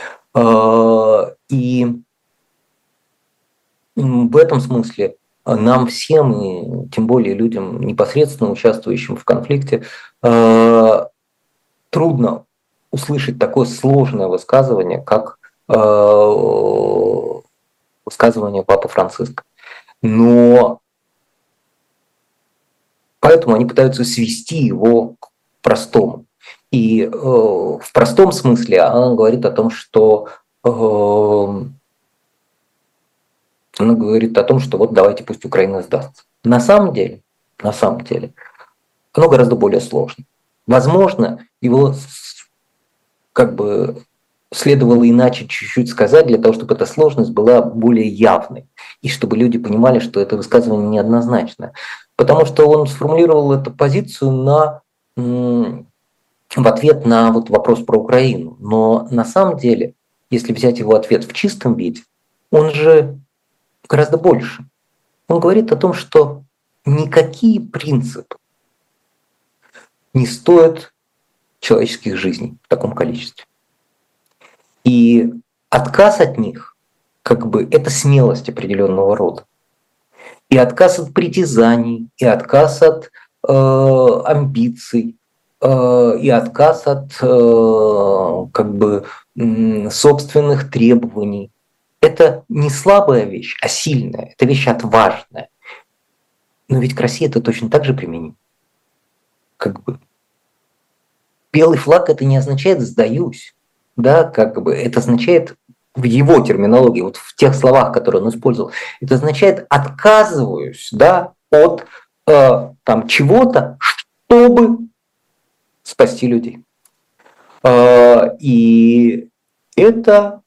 И в этом смысле нам всем, и тем более людям, непосредственно участвующим в конфликте, трудно услышать такое сложное высказывание, как высказывание папы Франциска. Но поэтому они пытаются свести его к по-простому. И э, в простом смысле она говорит о том, что э, она говорит о том, что вот давайте пусть Украина сдастся. На самом деле, на самом деле, оно гораздо более сложно. Возможно, его как бы следовало иначе чуть-чуть сказать, для того, чтобы эта сложность была более явной, и чтобы люди понимали, что это высказывание неоднозначно. Потому что он сформулировал эту позицию на, в ответ на вот вопрос про Украину. Но на самом деле, если взять его ответ в чистом виде, он же гораздо больше. Он говорит о том, что никакие принципы не стоят человеческих жизней в таком количестве. И отказ от них, как бы, это смелость определенного рода. И отказ от притязаний, и отказ от э, амбиций, э, и отказ от э, как бы, э, собственных требований. Это не слабая вещь, а сильная. Это вещь отважная. Но ведь к России это точно так же применимо. Как бы. Белый флаг это не означает «сдаюсь». Да, как бы это означает в его терминологии, вот в тех словах, которые он использовал, это означает отказываюсь, да, от э, там, чего-то, чтобы спасти людей. Э, и это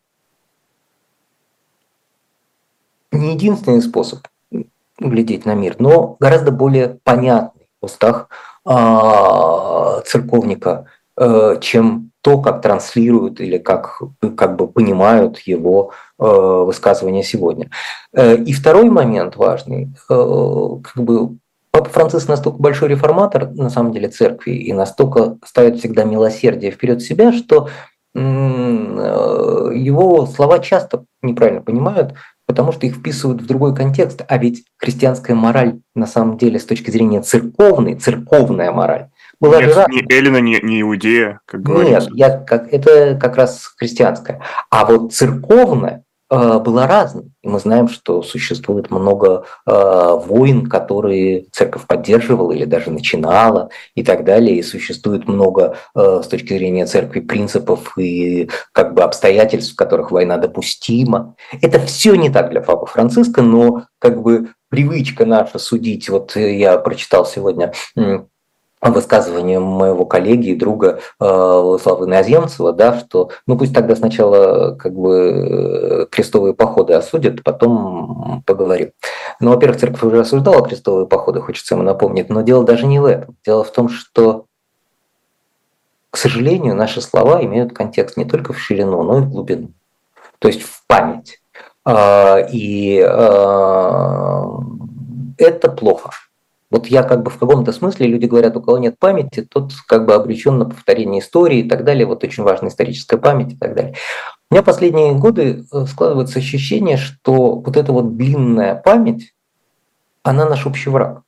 не единственный способ глядеть на мир, но гораздо более понятный в устах э, церковника, э, чем то, как транслируют или как, как бы понимают его э, высказывания сегодня. Э, и второй момент важный, э, как бы Папа Франциск настолько большой реформатор, на самом деле, церкви, и настолько ставит всегда милосердие вперед себя, что э, его слова часто неправильно понимают, потому что их вписывают в другой контекст. А ведь христианская мораль, на самом деле, с точки зрения церковной, церковная мораль, была Нет, же ни Эллина, ни, ни Иудея, как говорится. Нет, я, как, это как раз христианская. А вот церковная э, была разной. И мы знаем, что существует много э, войн, которые церковь поддерживала или даже начинала и так далее. И существует много э, с точки зрения церкви принципов и как бы обстоятельств, в которых война допустима. Это все не так для Папы Франциска, но как бы привычка наша судить. Вот я прочитал сегодня высказывание моего коллеги и друга Владислава Иноземцева, да, что ну пусть тогда сначала как бы крестовые походы осудят, потом поговорим. Ну, во-первых, церковь уже осуждала крестовые походы, хочется ему напомнить, но дело даже не в этом. Дело в том, что, к сожалению, наши слова имеют контекст не только в ширину, но и в глубину, то есть в память. И это плохо. Вот я как бы в каком-то смысле, люди говорят, у кого нет памяти, тот как бы обречен на повторение истории и так далее, вот очень важна историческая память и так далее. У меня последние годы складывается ощущение, что вот эта вот длинная память, она наш общий враг.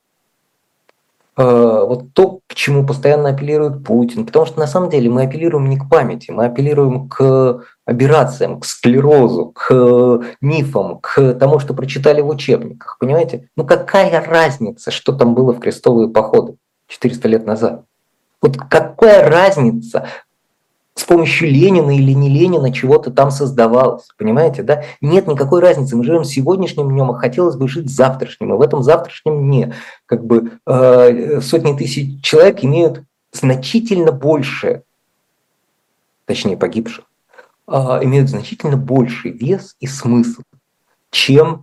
Вот то, к чему постоянно апеллирует Путин, потому что на самом деле мы апеллируем не к памяти, мы апеллируем к аберрациям, к склерозу, к мифам, к тому, что прочитали в учебниках, понимаете? Ну какая разница, что там было в крестовые походы четыреста лет назад? Вот какая разница, с помощью Ленина или не Ленина чего-то там создавалось, понимаете, да? Нет никакой разницы, мы живем сегодняшним днем, а хотелось бы жить завтрашним, и в этом завтрашнем дне как бы э, сотни тысяч человек имеют значительно больше, точнее погибших, э, имеют значительно больший вес и смысл, чем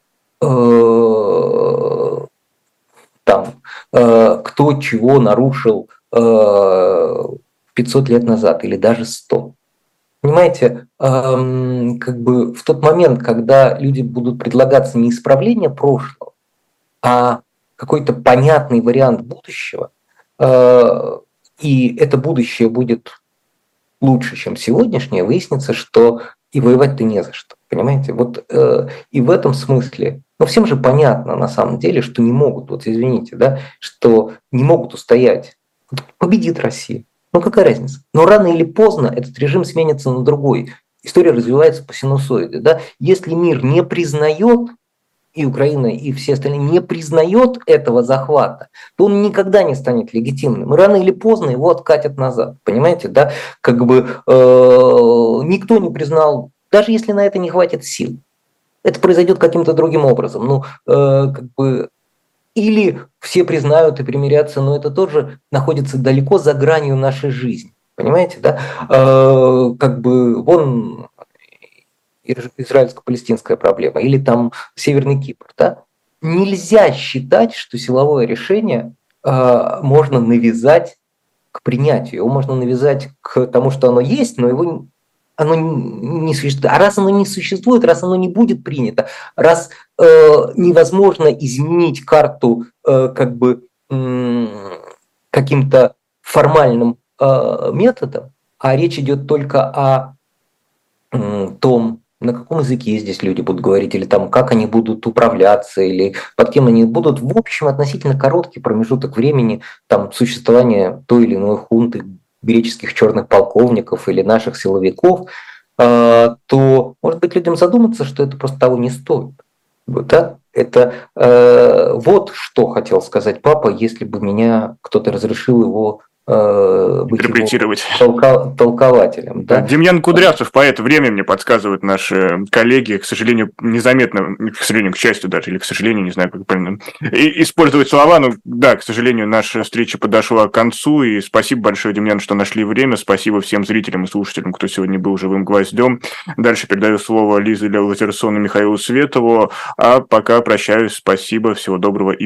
э, там э, кто чего нарушил э, пятьсот лет назад или даже сто. Понимаете, эм, как бы в тот момент, когда люди будут предлагаться не исправление прошлого, а какой-то понятный вариант будущего, э, и это будущее будет лучше, чем сегодняшнее, выяснится, что и воевать-то не за что. Понимаете? Вот э, и в этом смысле, ну всем же понятно на самом деле, что не могут, вот извините, да, что не могут устоять. Победит Россия. Ну какая разница? Но рано или поздно этот режим сменится на другой. История развивается по синусоиде. Да? Если мир не признает и Украина, и все остальные не признает этого захвата, то он никогда не станет легитимным. И рано или поздно его откатят назад. Понимаете, да? Как бы э, никто не признал, даже если на это не хватит сил. Это произойдет каким-то другим образом. Ну, э, как бы, или все признают и примирятся, но это тоже находится далеко за гранью нашей жизни. Понимаете, да? Э, как бы вон израильско-палестинская проблема, или там Северный Кипр, да? Нельзя считать, что силовое решение э, можно навязать к принятию, его можно навязать к тому, что оно есть, но его оно не существует. А раз оно не существует, раз оно не будет принято, раз э, невозможно изменить карту э, как бы э, каким-то формальным э, методом, а речь идет только о э, том, на каком языке здесь люди будут говорить, или там, как они будут управляться, или под кем они будут, в общем, относительно короткий промежуток времени там, существования той или иной хунты, греческих черных полковников или наших силовиков, то, может быть, людям задуматься, что это просто того не стоит. Вот, да? Это э, вот что хотел сказать папа, если бы меня кто-то разрешил его э, быть интерпретировать. Его толка- толкователем. Да? Демьян Кудрявцев, поэт «Время», мне подсказывают наши коллеги, к сожалению, незаметно, к сожалению, к счастью даже, или к сожалению, не знаю, как правильно использовать слова, но да, к сожалению, наша встреча подошла к концу, и спасибо большое, Демьян, что нашли время, спасибо всем зрителям и слушателям, кто сегодня был живым гвоздем. Дальше передаю слово Лизе Лазерсон и Михаилу Светову, а пока прощаюсь, спасибо, всего доброго и